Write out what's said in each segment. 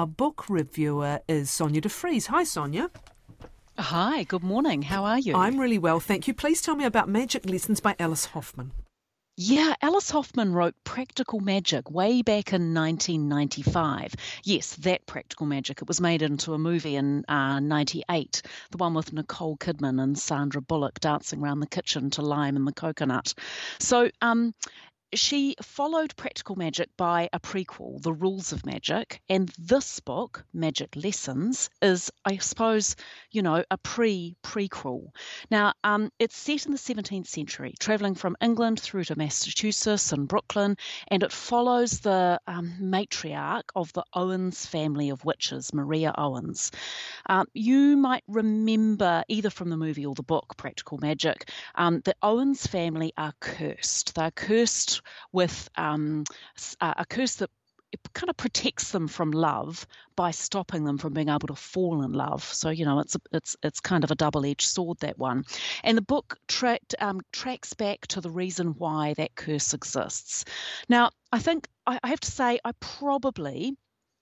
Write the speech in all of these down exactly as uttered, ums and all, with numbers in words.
our book reviewer is Sonia de Vries. Hi, Sonia. Hi, good morning. How are you? I'm really well, thank you. Please tell me about Magic Lessons by Alice Hoffman. Yeah, Alice Hoffman wrote Practical Magic way back in nineteen ninety-five. Yes, that Practical Magic. It was made into a movie in uh, ninety-eight, the one with Nicole Kidman and Sandra Bullock dancing around the kitchen to Lime and the Coconut. So, um... she followed Practical Magic by a prequel, The Rules of Magic, and this book, Magic Lessons, is, I suppose, you know, a pre-prequel. Now, um, it's set in the seventeenth century, travelling from England through to Massachusetts and Brooklyn, and it follows the um, matriarch of the Owens family of witches, Maria Owens. Um, you might remember, either from the movie or the book, Practical Magic, um, the Owens family are cursed. They're cursed with um, a curse that it kind of protects them from love by stopping them from being able to fall in love. So, you know, it's a, it's it's kind of a double-edged sword, that one. And the book tracked, um, tracks back to the reason why that curse exists. Now, I think I, I have to say I probably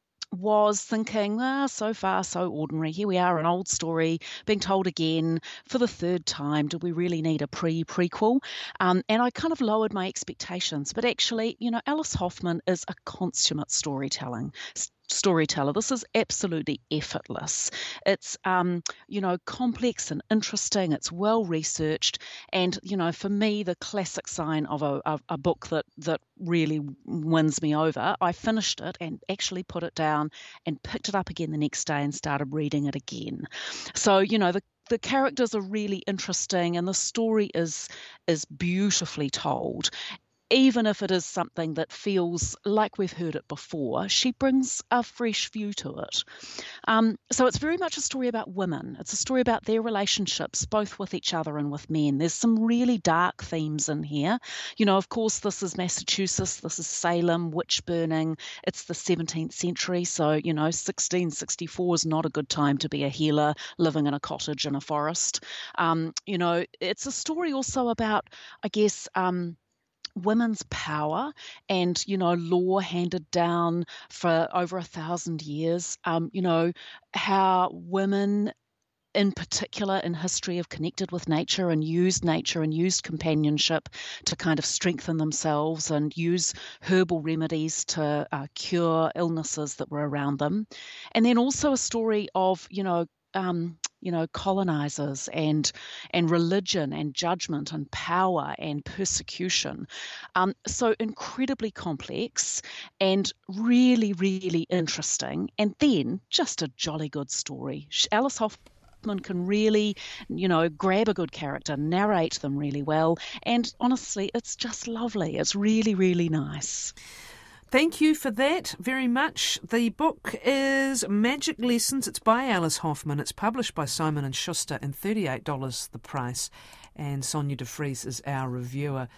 was thinking, ah, so far so ordinary. Here we are, an old story being told again for the third time. Do we really need a pre-prequel? Um, and I kind of lowered my expectations. But actually, you know, Alice Hoffman is a consummate storytelling storyteller. This is absolutely effortless. It's, um, you know, complex and interesting. It's well researched. And, you know, for me, the classic sign of a, a, a book that, that really wins me over, I finished it and actually put it down and picked it up again the next day and started reading it again. So, you know, the the characters are really interesting and the story is is beautifully told. Even if it is something that feels like we've heard it before, she brings a fresh view to it. Um, so it's very much a story about women. It's a story about their relationships, both with each other and with men. There's some really dark themes in here. You know, of course, this is Massachusetts, this is Salem, witch burning. It's the seventeenth century, so, you know, sixteen sixty-four is not a good time to be a healer living in a cottage in a forest. Um, you know, it's a story also about, I guess, um, women's power and, you know, law handed down for over a thousand years, um, you know, how women in particular in history have connected with nature and used nature and used companionship to kind of strengthen themselves and use herbal remedies to uh, cure illnesses that were around them. And then also a story of, you know, um, you know, colonizers and and religion and judgment and power and persecution. Um, so incredibly complex and really, really interesting. And then just a jolly good story. Alice Hoffman can really, you know, grab a good character, narrate them really well. And honestly, it's just lovely. It's really, really nice. Thank you for that very much. The book is Magic Lessons. It's by Alice Hoffman. It's published by Simon and Schuster and thirty-eight dollars the price. And Sonia de Vries is our reviewer.